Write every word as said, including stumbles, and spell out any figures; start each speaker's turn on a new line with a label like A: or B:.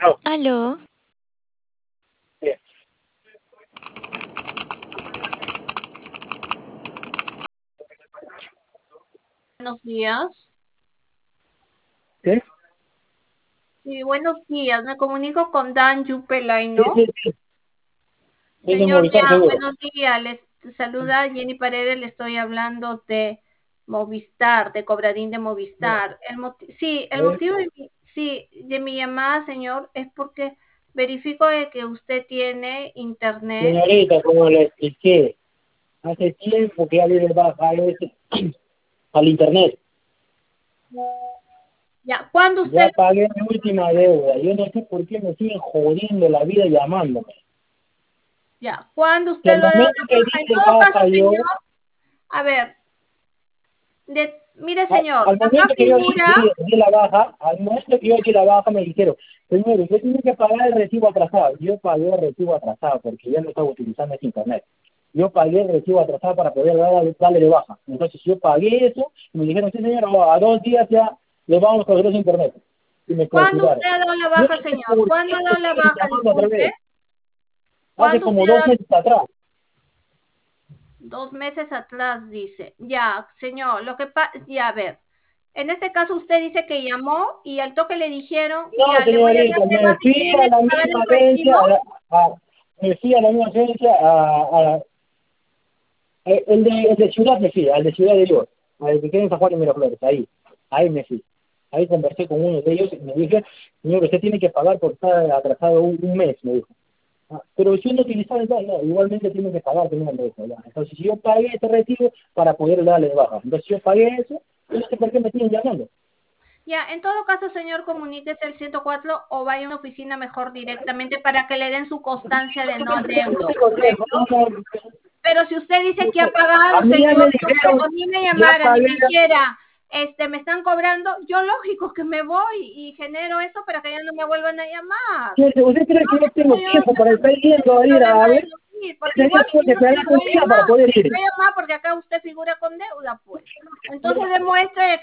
A: No.
B: Aló.
A: Bien.
C: Buenos días.
A: ¿Qué?
C: Sí, buenos días. Me comunico con Dan Yupelay,
A: Sí,
C: ¿no?
A: sí, sí. Es de
C: Señor
A: Movistar
C: Dan,
A: Seguro.
C: buenos días. Les saluda Jenny Paredes. Le estoy hablando de Movistar, de Cobradín de Movistar. El moti- sí, el
A: A ver.
C: motivo de mi, sí, de mi llamada, señor, es porque verifico de que usted tiene internet.
A: Señorita, como le expliqué, hace tiempo que ya le de baja ese al internet.
C: Ya, ¿cuándo
A: Ya
C: usted,
A: pagué mi última deuda. Yo no sé por qué me siguen jodiendo la vida llamándome.
C: ya, cuándo
A: Que
C: usted
A: al
C: lo debe
A: momento que
C: de baja?
A: di
C: En
A: de
C: todo caso,
A: baja yo,
C: señor, a ver, de, mire,
A: a-
C: señor,
A: al
C: acá
A: momento que yo di,
C: figura.
A: di- di la baja, al momento que yo di la baja me dijeron, señor, usted tiene que pagar el recibo atrasado. Yo pagué el recibo atrasado porque ya no estaba utilizando ese internet. Yo pagué el recibo atrasado para poder darle, darle de baja. Entonces yo pagué eso y me dijeron, sí señor, a dos días ya le vamos a coger ese internet. Y me
C: ¿Cuándo
A: clausuraron.
C: usted ha dado la
A: Yo
C: baja,
A: no sé
C: señor?
A: por
C: ¿Cuándo
A: qué
C: ha
A: me
C: dado la
A: siguen
C: baja?
A: llamando otra
C: Disculpe.
A: vez. Hace
C: ¿Cuándo
A: como
C: usted ha
A: dos
C: dado?
A: meses atrás.
C: Dos meses atrás, dice. Ya, señor, lo que pasa, ya, a ver. En este caso usted dice que llamó y al toque le dijeron,
A: No,
C: ya, le voy a dar
A: señorita,
C: de
A: me
C: baja y
A: fui a
C: tiene
A: la
C: que pagar
A: misma
C: el
A: agencia,
C: recibo.
A: a la- a- me fui a la misma agencia, a, a- eh, el, de, el de Ciudad me fui, al de Ciudad de Dios, al que queda en San Juan de Miraflores, ahí, ahí me fui. Ahí conversé con uno de ellos y me dije, señor, usted tiene que pagar por estar atrasado un, un mes, me dijo. Ah, pero si no utilizaba el ya, igualmente tiene que pagar, tenía me dijo, ya. Entonces, si yo pagué ese recibo para poder darle de baja, entonces yo pagué eso, yo no sé por qué me siguen llamando.
C: Ya, en todo caso, señor, comuníquese al ciento cuatro o vaya a una oficina mejor directamente para que le den su constancia de no adeudo, ¿correcto? Pero si usted dice que ha
A: A
C: pagado,
A: mí ya me
C: señor, si usted
A: dijeron,
C: a mí me
A: ya
C: llamaran y
A: pagué.
C: me dijera, este, me están cobrando, yo lógico que me voy y genero eso para que ya no me vuelvan a llamar.
A: Sí, ¿usted cree que yo tengo
C: Yo no
A: tiempo para estar
C: tengo
A: yendo a ir
C: problema
A: a ver?
C: de no ir, porque
A: Ese día
C: igual
A: tuve
C: si
A: que
C: no se
A: quedar
C: lo
A: un
C: voy a
A: día para
C: llamar,
A: poder
C: lo
A: ir.
C: voy a llamar porque acá usted figura con deuda, pues. Entonces demuestre